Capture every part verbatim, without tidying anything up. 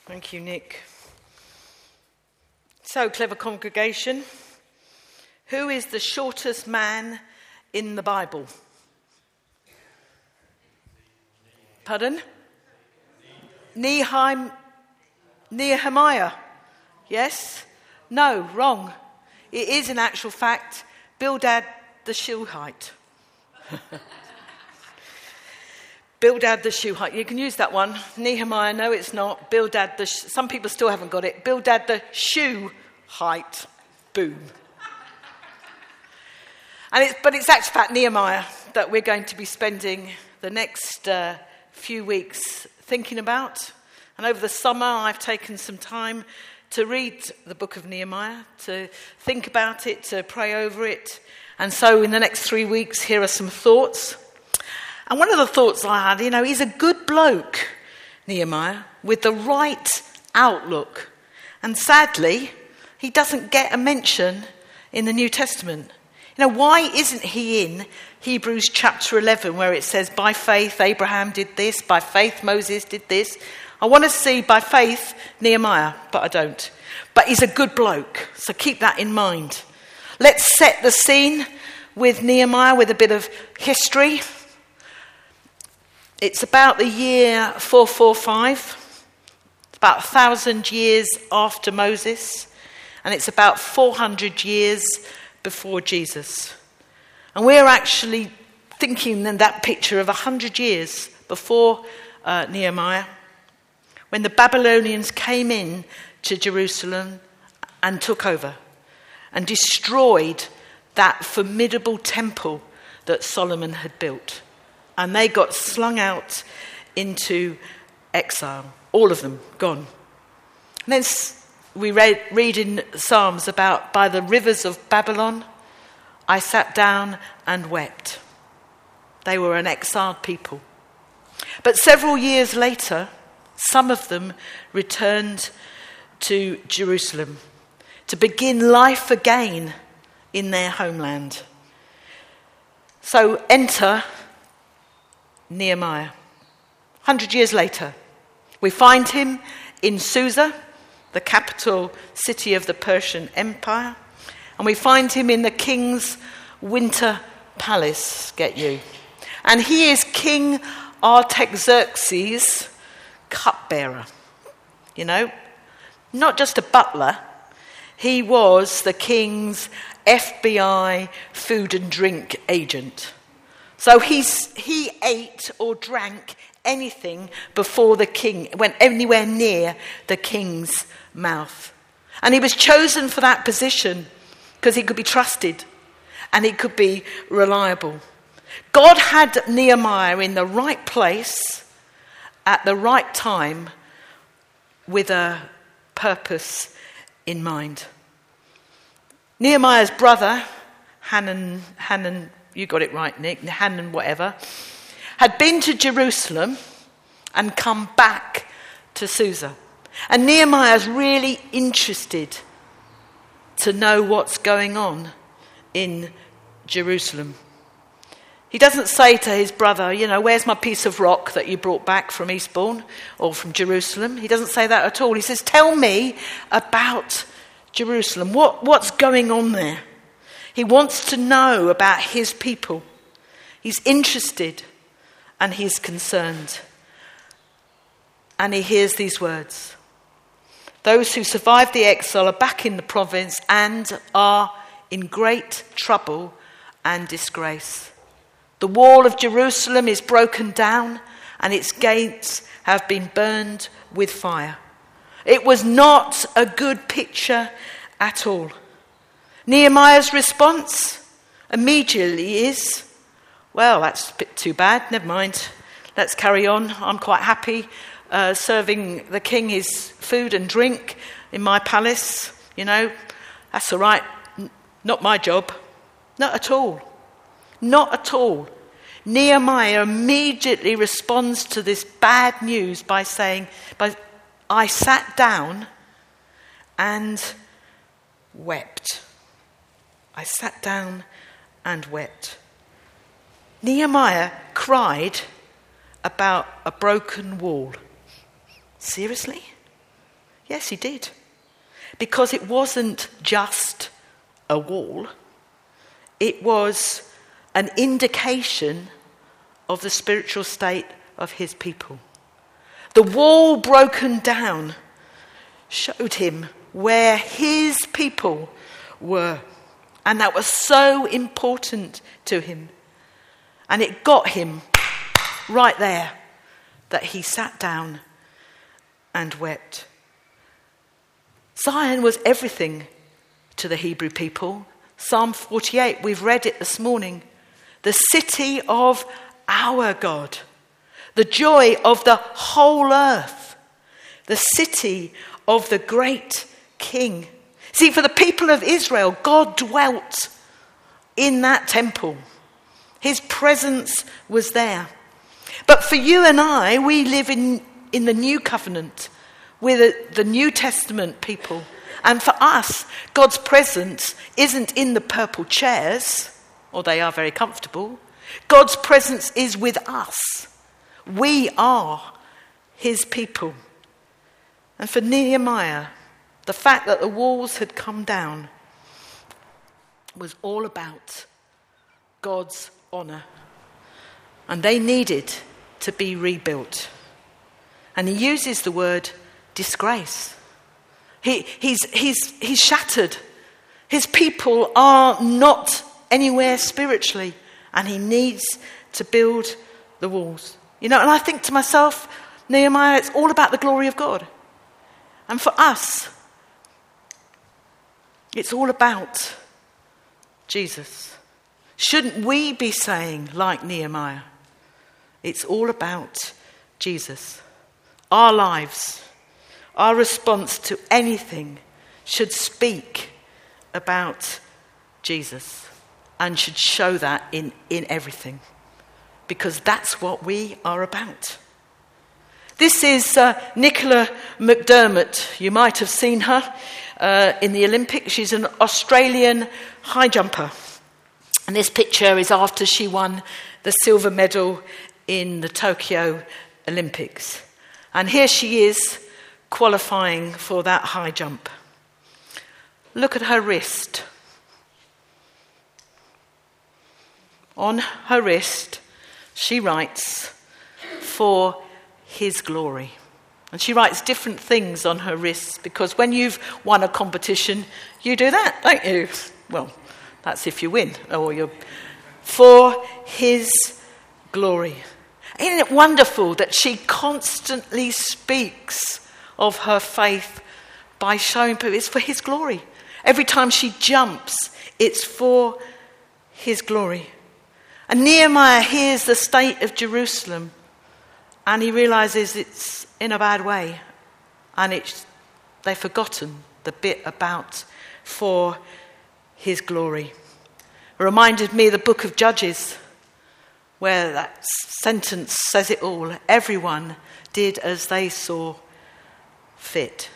Thank you, Nick. So, clever congregation, who is the shortest man in the Bible? Pardon? Nehemiah. Nehemiah. Yes? No, wrong. It is in actual fact Bildad the Shuhite. Bildad the Shuhite. You can use that one. Nehemiah, no it's not. Bildad the... Sh- Some people still haven't got it. Bildad the Shuhite. Boom. And it's, but it's actually fact Nehemiah that we're going to be spending the next uh, few weeks thinking about. And over the summer I've taken some time to read the book of Nehemiah, to think about it, to pray over it. And so in the next three weeks, here are some thoughts. And one of the thoughts I had, you know, he's a good bloke, Nehemiah, with the right outlook. And sadly, he doesn't get a mention in the New Testament. You know, why isn't he in Hebrews chapter eleven, where it says, by faith Abraham did this, by faith Moses did this? I want to see by faith Nehemiah, but I don't. But he's a good bloke, so keep that in mind. Let's set the scene with Nehemiah with a bit of history. It's about the year four forty-five. It's about a thousand years after Moses. And it's about four hundred years before Jesus. And we're actually thinking in that picture of a hundred years before uh, Nehemiah, when the Babylonians came in to Jerusalem and took over and destroyed that formidable temple that Solomon had built. And they got slung out into exile. All of them gone. And then we read, read in Psalms about, by the rivers of Babylon, I sat down and wept. They were an exiled people. But several years later, some of them returned to Jerusalem to begin life again in their homeland. So enter Nehemiah. A hundred years later, we find him in Susa, the capital city of the Persian Empire, and we find him in the king's winter palace, get you. And he is King Artaxerxes' cupbearer. You know, not just a butler, he was the king's F B I food and drink agent. So he's, he ate or drank anything before the king, went anywhere near the king's mouth. And he was chosen for that position because he could be trusted and he could be reliable. God had Nehemiah in the right place at the right time with a purpose in mind. Nehemiah's brother, Hanan, Hanan, you got it right, Nick, Hanan whatever, had been to Jerusalem and come back to Susa. And Nehemiah's really interested to know what's going on in Jerusalem. He doesn't say to his brother, you know, where's my piece of rock that you brought back from Eastbourne or from Jerusalem? He doesn't say that at all. He says, tell me about Jerusalem. What, what's going on there? He wants to know about his people. He's interested and he's concerned. And he hears these words. Those who survived the exile are back in the province and are in great trouble and disgrace. The wall of Jerusalem is broken down and its gates have been burned with fire. It was not a good picture at all. Nehemiah's response immediately is, well, that's a bit too bad, never mind. Let's carry on. I'm quite happy uh, serving the king his food and drink in my palace. You know, that's all right. N- not my job. Not at all. Not at all. Nehemiah immediately responds to this bad news by saying, by, I sat down and wept. I sat down and wept. Nehemiah cried about a broken wall. Seriously? Yes, he did. Because it wasn't just a wall. It was an indication of the spiritual state of his people. The wall broken down showed him where his people were. And that was so important to him. And it got him right there that he sat down and wept. Zion was everything to the Hebrew people. Psalm forty-eight, we've read it this morning. The city of our God, the joy of the whole earth, the city of the great King. See, for the people of Israel, God dwelt in that temple. His presence was there. But for you and I, we live in, in the new covenant. We're the, the New Testament people. And for us, God's presence isn't in the purple chairs, or they are very comfortable. God's presence is with us. We are his people. And for Nehemiah, the fact that the walls had come down was all about God's honour. And they needed to be rebuilt. And he uses the word disgrace. He, he's, he's, he's shattered. His people are not anywhere spiritually. And he needs to build the walls. You know, and I think to myself, Nehemiah, it's all about the glory of God. And for us, it's all about Jesus. Shouldn't we be saying, like Nehemiah, it's all about Jesus? Our lives, our response to anything should speak about Jesus and should show that in, in everything, because that's what we are about. This is uh, Nicola McDermott. You might have seen her uh, in the Olympics. She's an Australian high jumper. And this picture is after she won the silver medal in the Tokyo Olympics. And here she is qualifying for that high jump. Look at her wrist. On her wrist, she writes, "For his glory." And she writes different things on her wrists, because when you've won a competition, you do that, don't you? Well, that's if you win, or you're for his glory. Isn't it wonderful that she constantly speaks of her faith by showing people it's for his glory? Every time she jumps, it's for his glory. And Nehemiah hears the state of Jerusalem, and he realizes it's in a bad way, and it's, they've forgotten the bit about for his glory. It reminded me of the book of Judges, where that sentence says it all. Everyone did as they saw fit.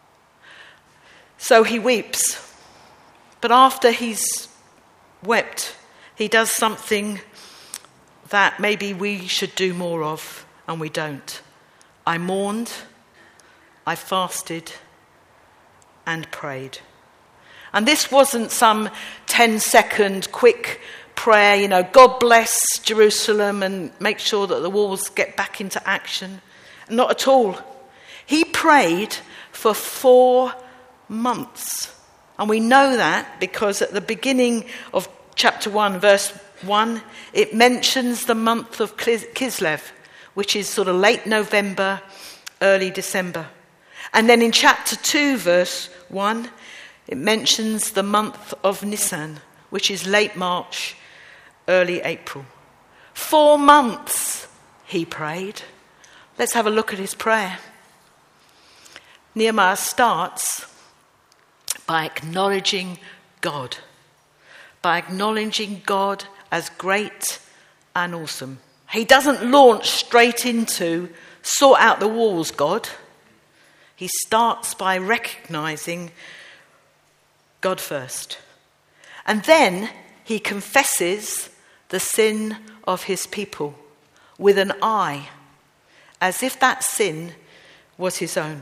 So he weeps. But after he's wept, he does something that maybe we should do more of, and we don't. I mourned, I fasted, and prayed. And this wasn't some ten-second quick prayer, you know, God bless Jerusalem and make sure that the walls get back into action. Not at all. He prayed for four months. And we know that because at the beginning of chapter one, verse one, it mentions the month of Kislev, which is sort of late November, early December. And then in chapter two, verse one, it mentions the month of Nisan, which is late March, early April. Four months he prayed. Let's have a look at his prayer. Nehemiah starts by acknowledging God, by acknowledging God as great and awesome. He doesn't launch straight into sort out the walls, God. He starts by recognizing God first. And then he confesses the sin of his people with an I, as if that sin was his own.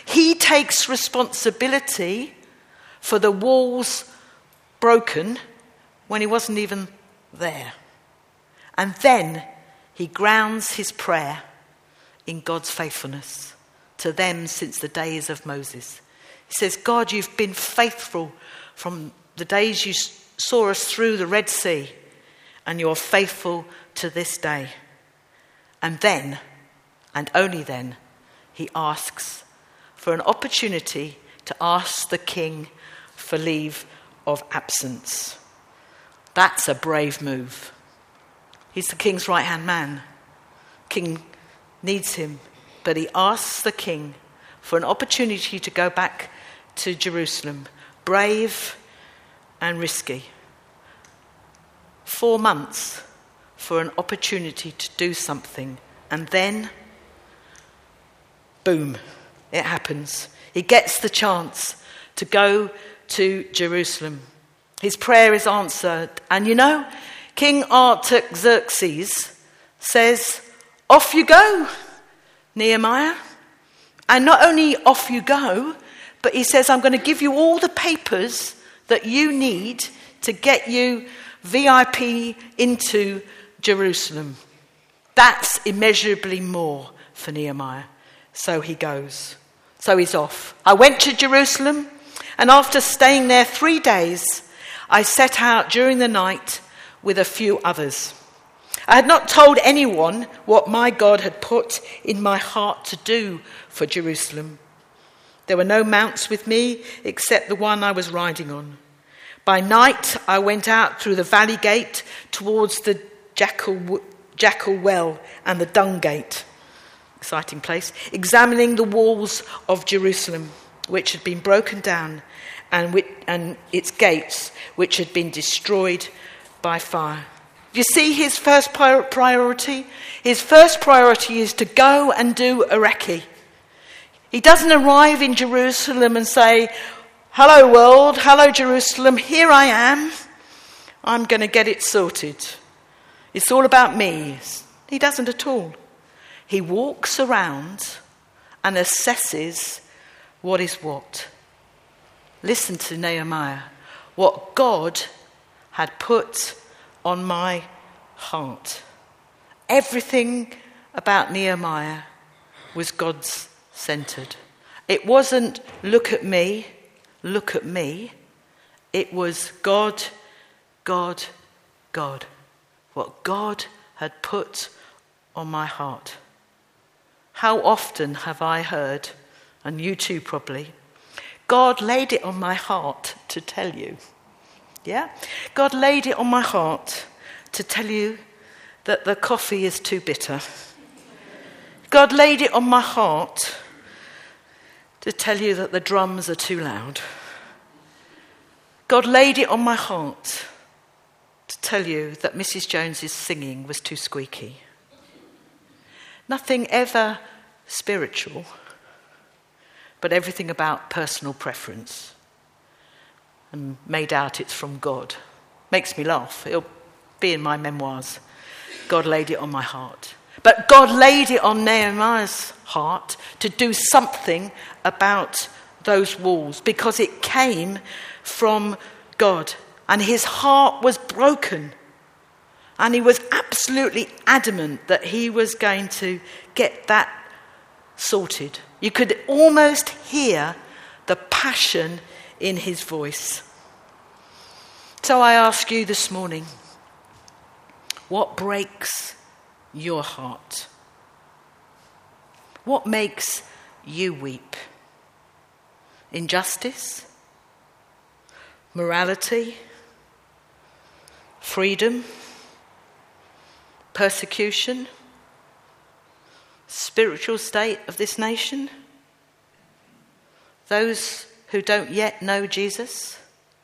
He takes responsibility for the walls broken when he wasn't even there. And then he grounds his prayer in God's faithfulness to them since the days of Moses. He says, God, you've been faithful from the days you saw us through the Red Sea, and you're faithful to this day. And then, and only then, he asks for an opportunity to ask the king for leave of absence. That's a brave move. He's the king's right-hand man. King needs him, but he asks the king for an opportunity to go back to Jerusalem. Brave and risky. Four months for an opportunity to do something. And then, boom, it happens. He gets the chance to go to Jerusalem. His prayer is answered. And you know, King Artaxerxes says, off you go, Nehemiah. And not only off you go, but he says, I'm going to give you all the papers that you need to get you V I P into Jerusalem. That's immeasurably more for Nehemiah. So he goes. So he's off. I went to Jerusalem, and after staying there three days, I set out during the night with a few others. I had not told anyone what my God had put in my heart to do for Jerusalem. There were no mounts with me except the one I was riding on. By night, I went out through the valley gate towards the jackal, jackal well and the dung gate. Exciting place. Examining the walls of Jerusalem, which had been broken down, and, with, and its gates, which had been destroyed by fire. You see his first priority? His first priority is to go and do a recce. He doesn't arrive in Jerusalem and say, hello world, hello Jerusalem, here I am. I'm going to get it sorted. It's all about me. He doesn't at all. He walks around and assesses what is what. Listen to Nehemiah. What God had put on my heart. Everything about Nehemiah was God's centered. It wasn't look at me, look at me. It was God, God, God. What God had put on my heart. How often have I heard, and you too probably, God laid it on my heart to tell you. Yeah? God laid it on my heart to tell you that the coffee is too bitter. God laid it on my heart to tell you that the drums are too loud. God laid it on my heart to tell you that Missus Jones's singing was too squeaky. Nothing ever spiritual, but everything about personal preference. And made out it's from God. Makes me laugh. It'll be in my memoirs. God laid it on my heart. But God laid it on Nehemiah's heart to do something about those walls because it came from God. And his heart was broken. And he was absolutely adamant that he was going to get that sorted. You could almost hear the passion in his voice. So I ask you this morning, what breaks your heart? What makes you weep? Injustice? Morality? Freedom? Persecution? Spiritual state of this nation? Those who don't yet know Jesus?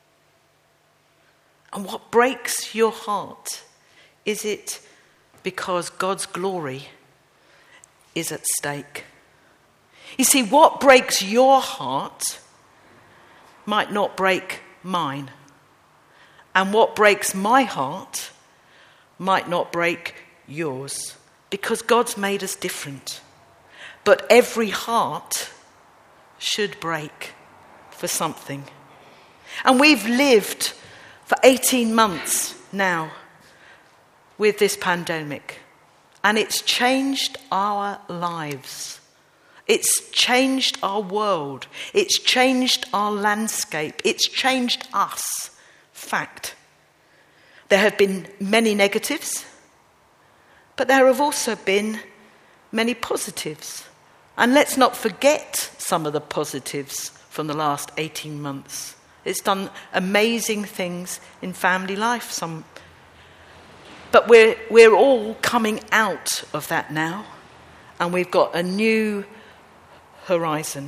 And what breaks your heart? Is it because God's glory is at stake? You see, what breaks your heart might not break mine. And what breaks my heart might not break yours. Because God's made us different. But every heart should break for something. And we've lived for eighteen months now with this pandemic, and it's changed our lives. It's changed our world. It's changed our landscape. It's changed us. Fact. There have been many negatives, but there have also been many positives. And let's not forget some of the positives from the last eighteen months. It's done amazing things in family life. Some, but we're we're all coming out of that now, and we've got a new horizon.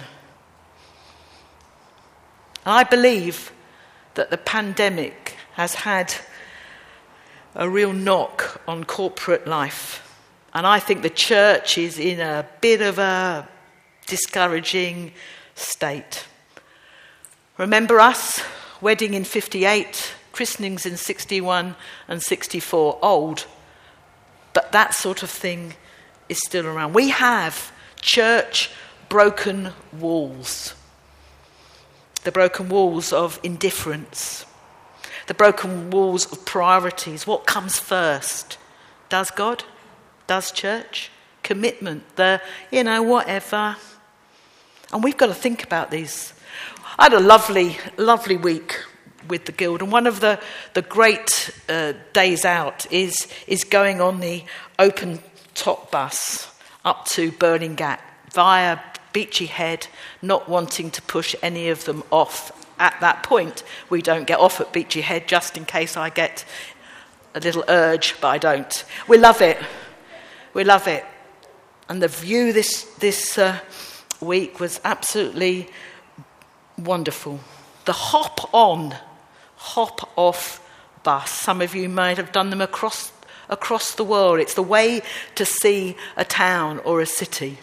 I believe that the pandemic has had a real knock on corporate life. And I think the church is in a bit of a discouraging state. Remember us? Wedding in fifty-eight, christenings in sixty-one and sixty-four. Old. But that sort of thing is still around. We have church broken walls. The broken walls of indifference. The broken walls of priorities. What comes first? Does God? Does church? Commitment? The, you know, whatever. And we've got to think about these. I had a lovely, lovely week with the Guild. And one of the, the great uh, days out is, is going on the open top bus up to Burning Gap via Beachy Head, not wanting to push any of them off. At that point, we don't get off at Beachy Head, just in case I get a little urge, but I don't. We love it. We love it. And the view this this uh, week was absolutely wonderful. The hop on, hop off bus. Some of you might have done them across across the world. It's the way to see a town or a city.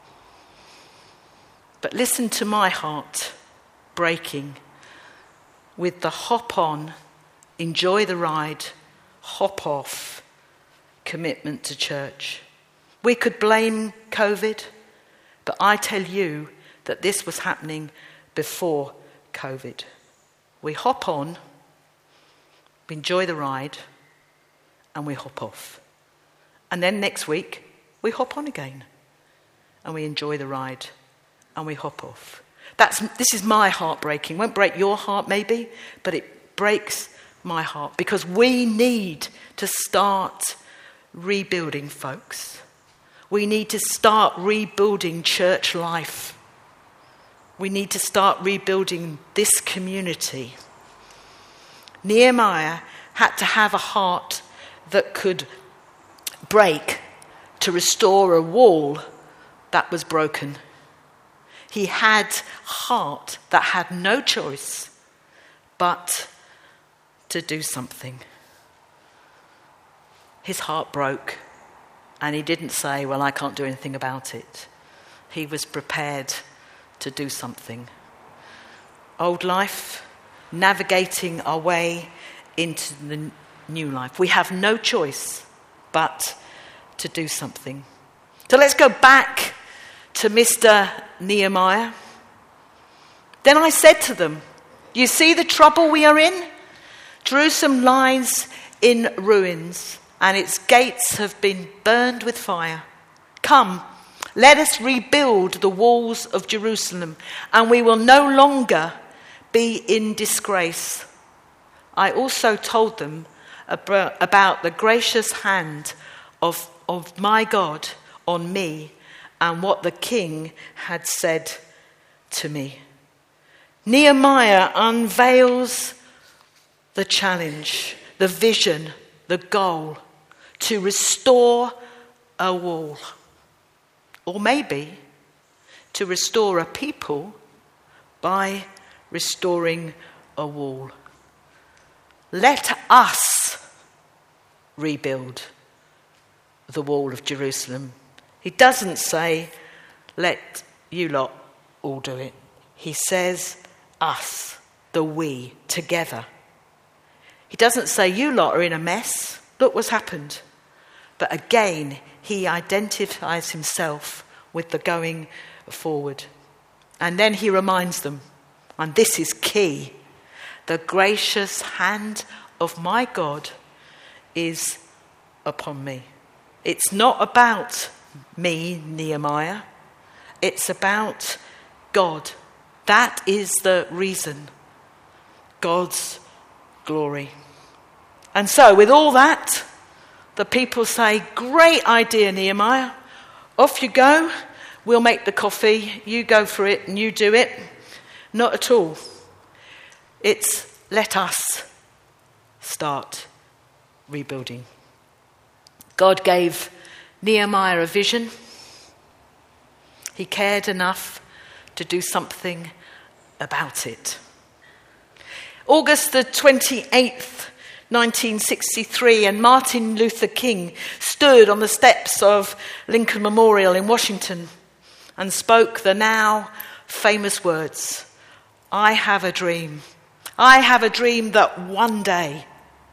But listen to my heart breaking with the hop on, enjoy the ride, hop off commitment to church. We could blame COVID, but I tell you that this was happening before COVID. We hop on, we enjoy the ride, and we hop off. And then next week, we hop on again, and we enjoy the ride, and we hop off. That's, this is my heart breaking. Won't break your heart maybe, but it breaks my heart because we need to start rebuilding, folks. We need to start rebuilding church life. We need to start rebuilding this community. Nehemiah had to have a heart that could break to restore a wall that was broken. He had a heart that had no choice but to do something. His heart broke, and he didn't say, well, I can't do anything about it. He was prepared to do something. Old life, navigating our way into the new life. We have no choice but to do something. So let's go back to Mister Nehemiah. Then I said to them, you see the trouble we are in? Jerusalem lies in ruins, and its gates have been burned with fire. Come, let us rebuild the walls of Jerusalem, and we will no longer be in disgrace. I also told them about the gracious hand of, of my God on me and what the king had said to me. Nehemiah unveils the challenge, the vision, the goal to restore a wall. Or maybe to restore a people by restoring a wall. Let us rebuild the wall of Jerusalem. He doesn't say, let you lot all do it. He says, us, the we, together. He doesn't say, you lot are in a mess. Look what's happened. But again, he identifies himself with the going forward. And then he reminds them, and this is key, the gracious hand of my God is upon me. It's not about me, Nehemiah. It's about God. That is the reason. God's glory. And so with all that, the people say, great idea, Nehemiah. Off you go. We'll make the coffee. You go for it and you do it. Not at all. It's let us start rebuilding. God gave Nehemiah a vision. He cared enough to do something about it. August the twenty-eighth, nineteen sixty-three, and Martin Luther King stood on the steps of Lincoln Memorial in Washington and spoke the now famous words, I have a dream. I have a dream that one day.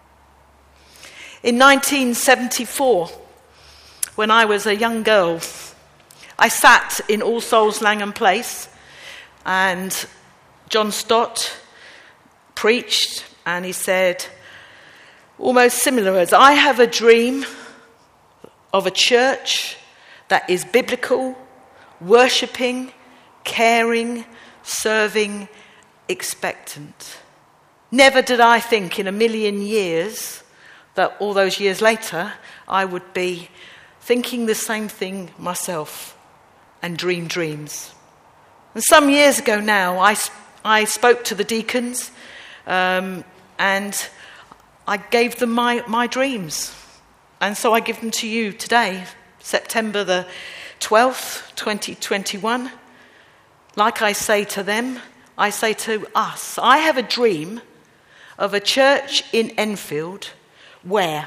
In nineteen seventy-four, when I was a young girl, I sat in All Souls Langham Place and John Stott preached and he said almost similar words, I have a dream of a church that is biblical, worshipping, caring, serving, expectant. Never did I think in a million years that all those years later I would be thinking the same thing myself and dream dreams. And some years ago now, I, I spoke to the deacons um, and I gave them my, my dreams. And so I give them to you today, September the twelfth, twenty twenty-one. Like I say to them, I say to us, I have a dream of a church in Enfield where,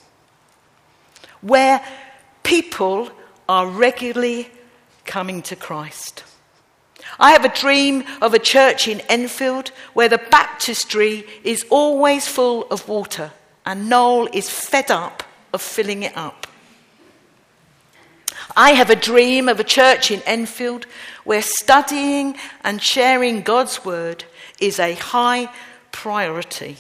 where people are regularly coming to Christ. I have a dream of a church in Enfield where the baptistry is always full of water and Noel is fed up of filling it up. I have a dream of a church in Enfield where studying and sharing God's word is a high priority.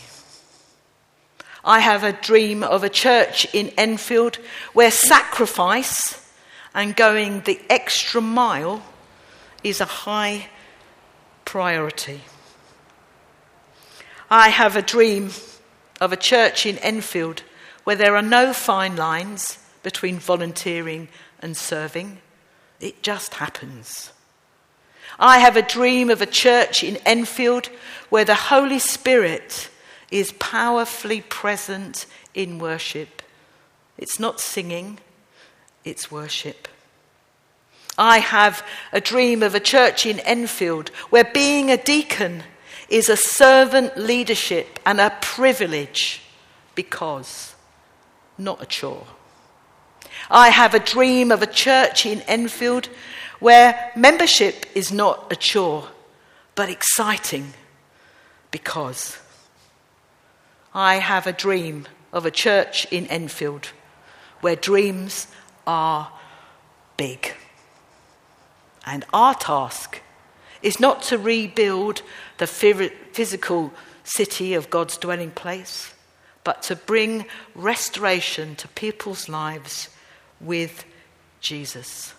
I have a dream of a church in Enfield where sacrifice and going the extra mile is a high priority. I have a dream of a church in Enfield where there are no fine lines between volunteering and serving. It just happens. I have a dream of a church in Enfield where the Holy Spirit is powerfully present in worship. It's not singing, it's worship. I have a dream of a church in Enfield where being a deacon is a servant leadership and a privilege because, not a chore. I have a dream of a church in Enfield where membership is not a chore, but exciting because. I have a dream of a church in Enfield where dreams are big. And our task is not to rebuild the physical city of God's dwelling place, but to bring restoration to people's lives with Jesus.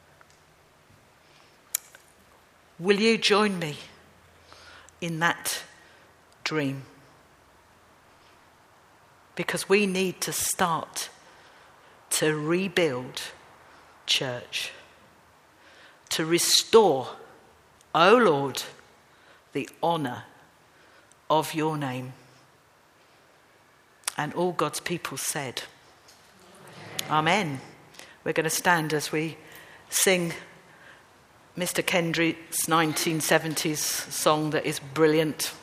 Will you join me in that dream? Because we need to start to rebuild church, to restore, O Lord, the honour of your name. And all God's people said, Amen. Amen. We're going to stand as we sing Mister Kendrick's nineteen seventies song that is brilliant.